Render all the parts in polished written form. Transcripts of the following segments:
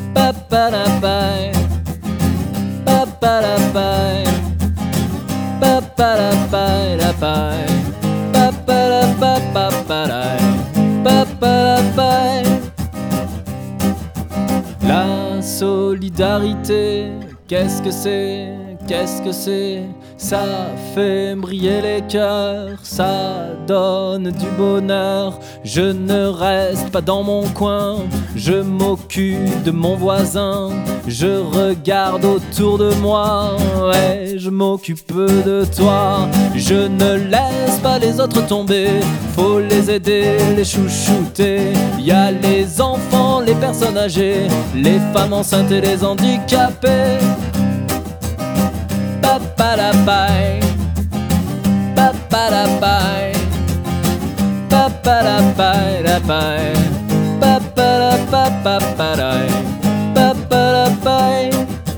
Ba-ba-da-bye, ba-ba-da-bye, ba-ba-da-bye-da-bye, ba-ba-da-ba-ba-ba-dai, ba-ba-da-bye. La solidarité, qu'est-ce que c'est? Qu'est-ce que c'est? Ça fait briller les cœurs, ça donne du bonheur. Je ne reste pas dans mon coin, je m'occupe de mon voisin. Je regarde autour de moi, ouais, je m'occupe de toi. Je ne laisse pas les autres tomber, faut les aider, les chouchouter. Y a les enfants, les personnes âgées, les femmes enceintes et les handicapés. Ba-ba-da-bye, ba-ba-da-bye, ba-ba-da-bye-da-bye, ba-ba-da-ba-ba-ba-dai, ba-ba-da-bye.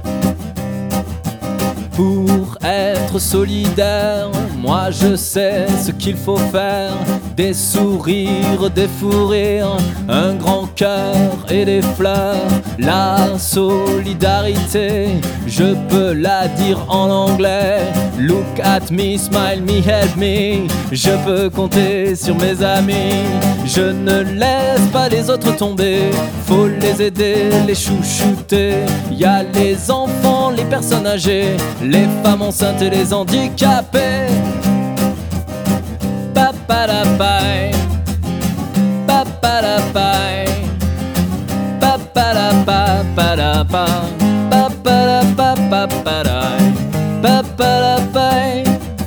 Pour être solidaire, moi je sais ce qu'il faut faire. Des sourires, des fous rires, un grand cœur et des fleurs. La solidarité, je peux la dire en anglais. Look at me, smile me, help me. Je peux compter sur mes amis. Je ne laisse pas les autres tomber, faut les aider, les chouchouter. Y a les enfants, les personnes âgées, les femmes enceintes et les handicapés. Ba-ba-da-bye, ba-ba-da-bye, ba-ba-da-ba-ba-da-ba, ba-ba-da-ba-ba-ba-dai, ba-ba-da-bye.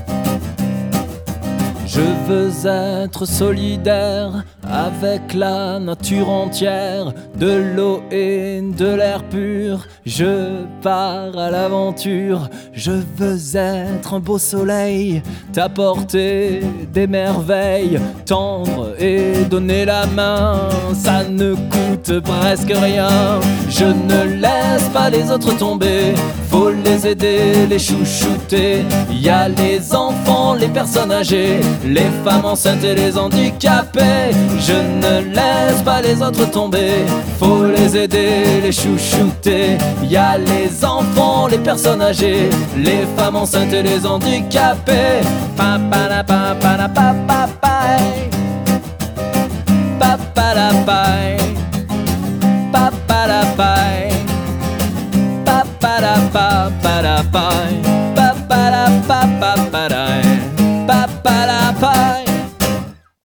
Je veux être solidaire avec la nature entière, de l'eau et de l'air pur. Je pars à l'aventure, je veux être un beau soleil, t'apporter des merveilles, tendre et donner la main. Ça ne coûte presque rien, je ne laisse pas les autres tomber, faut les aider, les chouchouter. Y a les enfants, les personnes âgées, les femmes enceintes et les handicapés. Je ne laisse pas les autres tomber, faut les aider, les chouchouter. Y a les enfants, les personnes âgées, les femmes enceintes et les handicapés. Pa-pa-da-pa-pa-da-pa-pa-bye, pa-pa-da-bye, pa-pa-da-bye, pa-pa-da-pa-pa-da-bye.